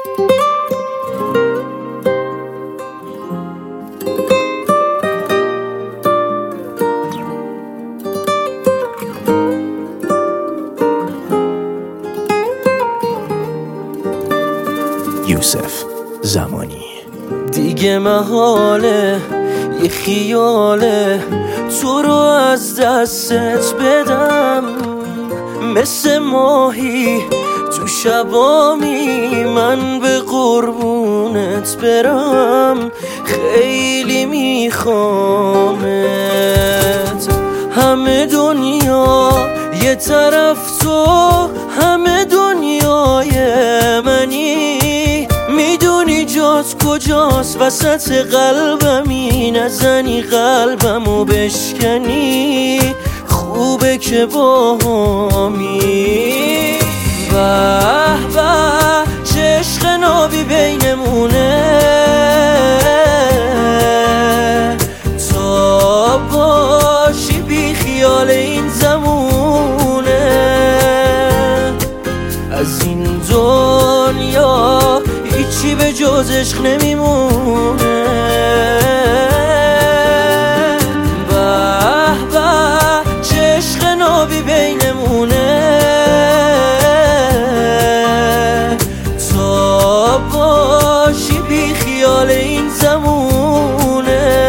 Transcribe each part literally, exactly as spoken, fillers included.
یوسف زمانی. دیگه محاله یه خیاله تو رو از دستت بدم، مثل ماهی تو شبامی من به قربونت برم. خیلی میخوامت، همه دنیا یه طرف تو همه دنیای منی. میدونی جات کجاست وسط قلبمی، نزنی قلبمو بشکنی. خوبه که با همی به به چه عشق نابی بینمونه. تا باشی بی خیال این زمونه، از این دنیا هیچی به جز عشق نمیمونه. به به چه عشق نابی بینمونه. تا باشی بی خیال این زمونه،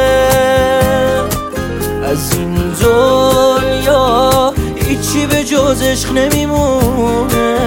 از این دنیا هیچی به جز عشق نمیمونه.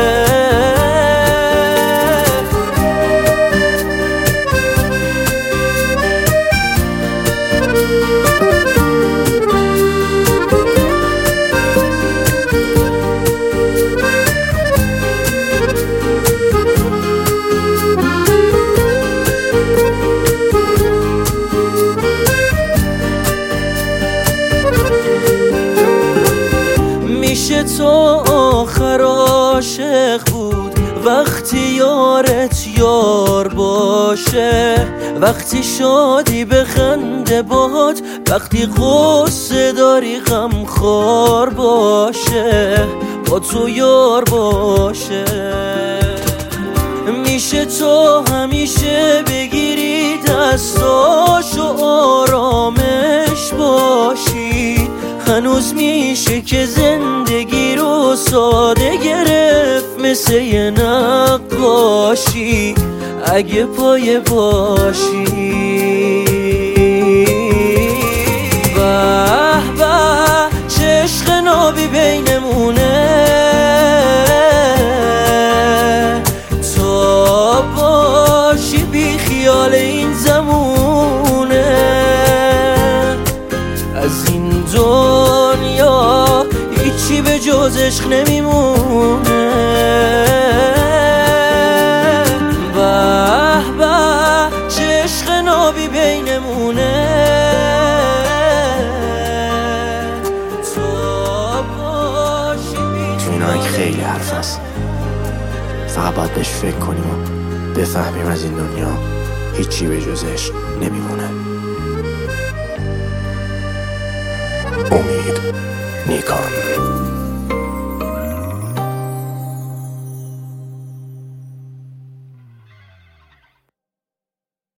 میشه تو آخر عاشق بود وقتی یارت یار باشه، وقتی شادی بخنده باد، وقتی غصه داری غمخوار باشه، با تو یار باشه. میشه تو همیشه بگیری دستاشو آرامش باشی. هنوز میشه که زندگی رو ساده گرفت مثل یه نقاشی، اگه پایه باشی. به به چه عشق نابی بینمونه. تا باشی بی خیال این زمونه، از این دنیا هیچی به جز عشق نمیمونه. به به چه عشق نابی بینمونه. تا باشی تو این آهنگ خیلی حرف هست، فقط باید بهش فکر کنیم و بفهمیم از این دنیا هیچی به جز عشق نمیمونه. امید نیکان.